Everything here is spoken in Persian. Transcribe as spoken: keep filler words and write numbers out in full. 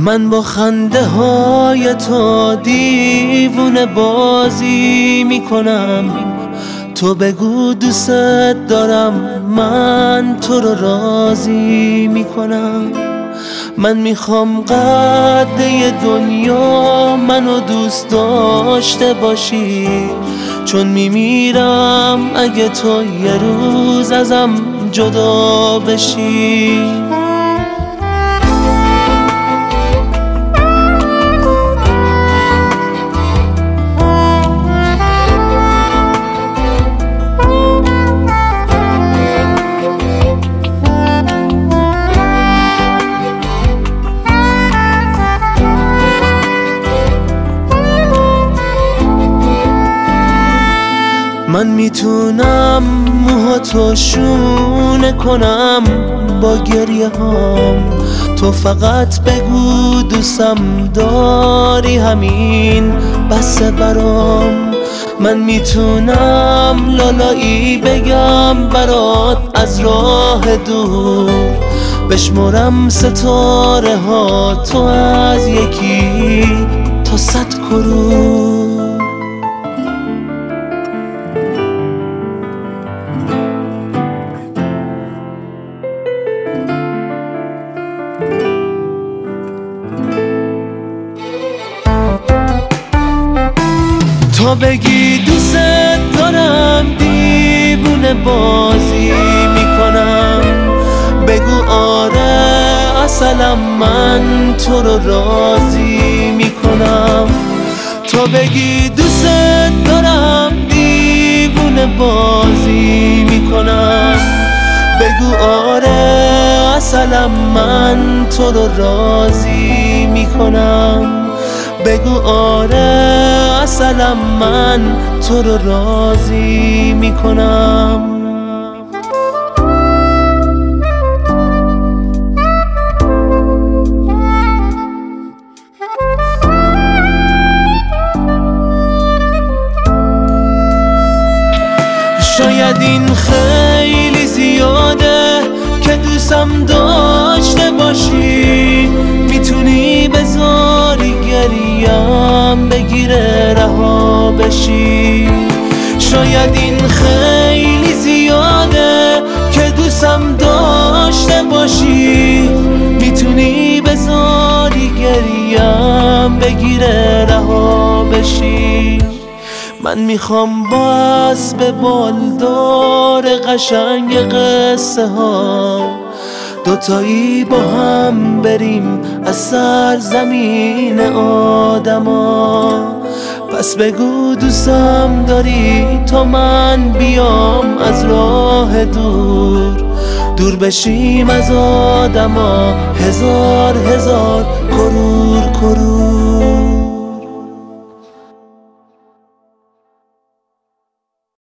من با خنده های تو دیوونه بازی میکنم. تو بگو دوست دارم، من تو رو راضی میکنم. من میخوام قده دنیا منو دوست داشته باشی، چون میمیرم اگه تو یه روز ازم جدا بشی. من میتونم موهاتو شونه کنم با گریه هام، تو فقط بگو دوستم داری، همین بسه برام. من میتونم لالایی بگم برات از راه دور، بشمرم ستاره ها تو از یکی تا صد کرور. تا بگی دوست دارم دیوونه بازی میکنم. بگو آره اصلم من تو رو راضی میکنم. تا بگی دوست دارم دیوونه بازی میکنم. بگو آره اصلم من تو رو راضی میکنم. بگو آره اصلم من تو رو راضی میکنم. شاید این خیلی زیاده که دوستم داشته باشی، میتونی بذاری گریم بگیره رها بشی. شاید این خیلی زیاده که دوستم داشته باشی، میتونی بذاری گریم بگیره رها بشی. من میخوام با اسب بالدار قشنگ قصه ها دوتایی با هم بریم از سرزمین آدما. پس بگو دوستم داری تا من بیام از راه دور، دور بشیم از آدما هزار هزار کرور کرور.